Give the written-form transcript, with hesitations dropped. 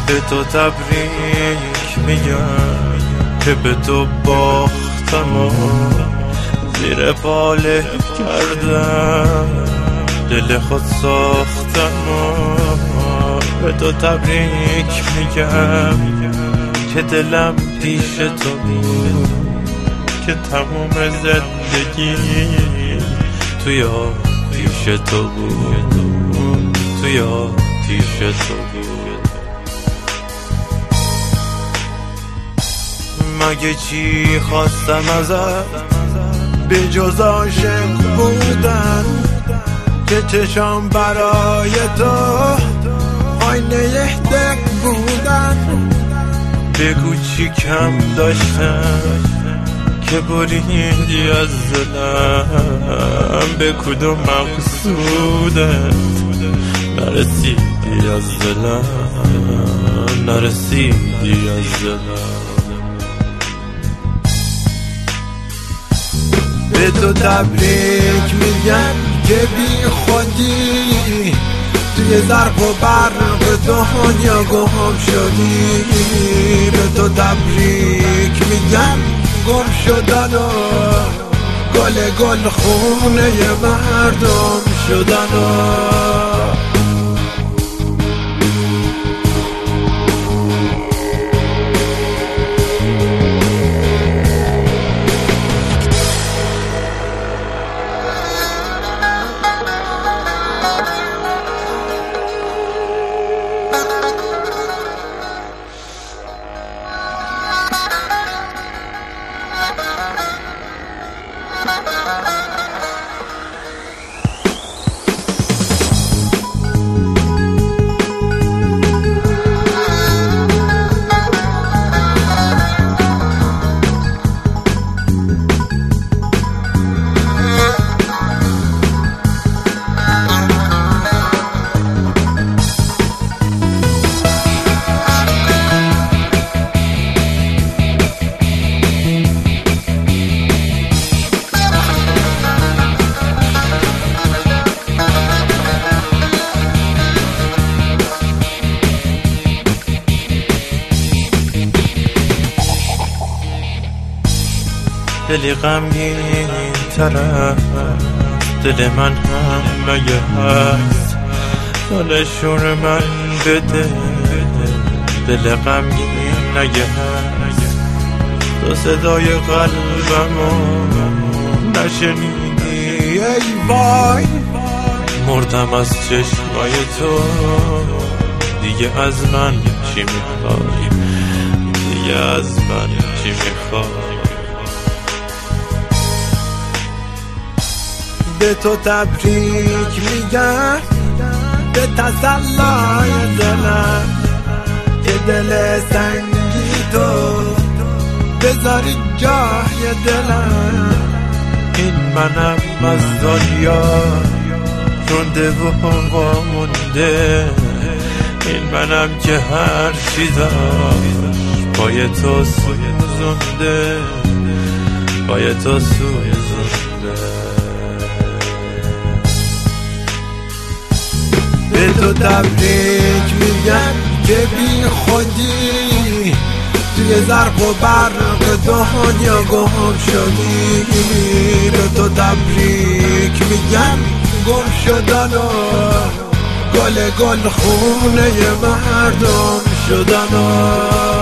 به تو تبریک میگم که به تو باختم و زیر پاله کردم دل خود ساختم و به تو تبریک میگم که دلم پیش تو بود، که تموم زندگی توی پیش تو بود، توی پیش تو بود. مگه چی خواستم ازت به جز عاشق بودن، که چشام برای تو آینه دق بودن. بگو چی کم داشتم که بریدی از دلم، به کدوم مقصودت نرسیدی از دلم، نرسیدی از دلم. به تو تبریک میگم که بی خودی توی زرق و برق دنیا گم شدی. به تو تبریک میگم گم شدن و گل خونه مردم شدن و دلی غمگین طرف دل من هم مگه هست، دلشون من بده دل غمگین نگه هست. تو صدای قلبمو نشنیدی ای وای، مردم از چشمای تو. دیگه از من چی میخوای، دیگه از من چی میخوای. به تو تبریک میگم به تسلای دلم، که دل سنگی تو بذاری جای دلم. این منم از دنیا رونده و وامونده، این منم که هر چی داشت پای تو سوزونده، پای تو سوزونده. به تو تبریک میگم که بی خودی توی زرق و برق دنیا گم شدی. به تو تبریک میگم گم شدن و گل خونه مردم شدن و